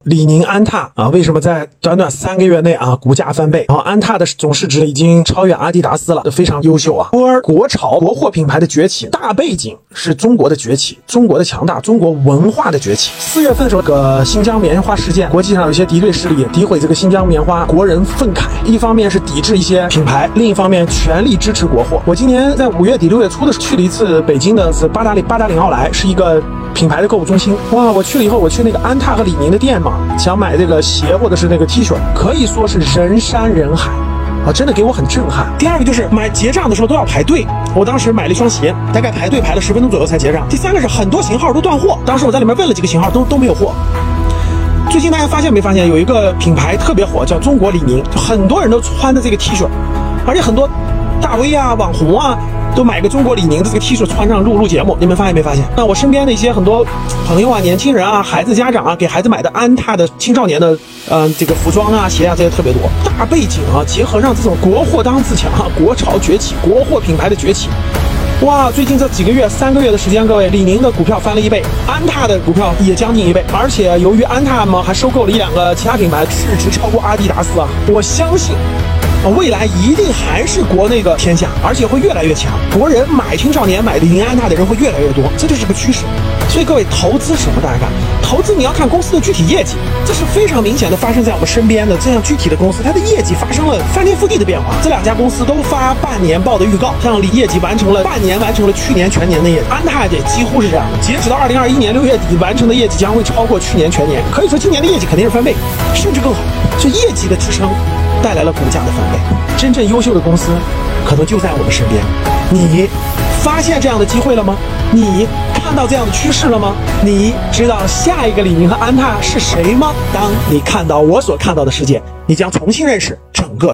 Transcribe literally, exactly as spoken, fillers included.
李宁、安踏啊，为什么在短短三个月内啊股价翻倍？然后安踏的总市值已经超越阿迪达斯了，非常优秀啊。波尔国潮国货品牌的崛起，大背景是中国的崛起，中国的强大，中国文化的崛起。四月份的时候，这个新疆棉花事件，国际上有一些敌对势力诋毁这个新疆棉花，国人愤慨，一方面是抵制一些品牌，另一方面全力支持国货。我今年在五月底六月初的时候去了一次北京的八达岭八达岭奥莱，是一个品牌的购物中心。哇，我去了以后，我去那个安踏和李宁的店嘛，想买这个鞋或者是那个 T 恤，可以说是人山人海啊，真的给我很震撼。第二个就是买结账的时候都要排队，我当时买了一双鞋，大概排队排了十分钟左右才结账。第三个是很多型号都断货，当时我在里面问了几个型号，都都没有货。最近大家发现没发现，有一个品牌特别火，叫中国李宁，很多人都穿的这个 T 恤，而且很多大 V 啊、网红啊都买个中国李宁的这个 T 恤穿上录录节目，你们发现没发现？那我身边的一些很多朋友啊、年轻人啊、孩子家长啊，给孩子买的安踏的青少年的，嗯、呃，这个服装啊、鞋啊这些特别多。大背景啊，结合上这种国货当自强啊，国潮崛起，国货品牌的崛起。哇，最近这几个月、三个月的时间，各位，李宁的股票翻了一倍，安踏的股票也将近一倍，而且由于安踏嘛，还收购了一两个其他品牌，市值超过阿迪达斯啊，我相信。未来一定还是国内的天下，而且会越来越强。国人买青少年买李宁安踏的人会越来越多，这就是个趋势。所以各位，投资什么大家看？投资你要看公司的具体业绩，这是非常明显的发生在我们身边的这样具体的公司，它的业绩发生了翻天覆地的变化。这两家公司都发半年报的预告，像李业绩完成了半年完成了去年全年的业绩，安踏也几乎是这样的。截止到二零二一年六月底完成的业绩将会超过去年全年，可以说今年的业绩肯定是翻倍，甚至更好。这业绩的支撑带来了股价的翻倍，真正优秀的公司可能就在我们身边。你发现这样的机会了吗？你看到这样的趋势了吗？你知道下一个李宁和安踏是谁吗？当你看到我所看到的世界，你将重新认识整个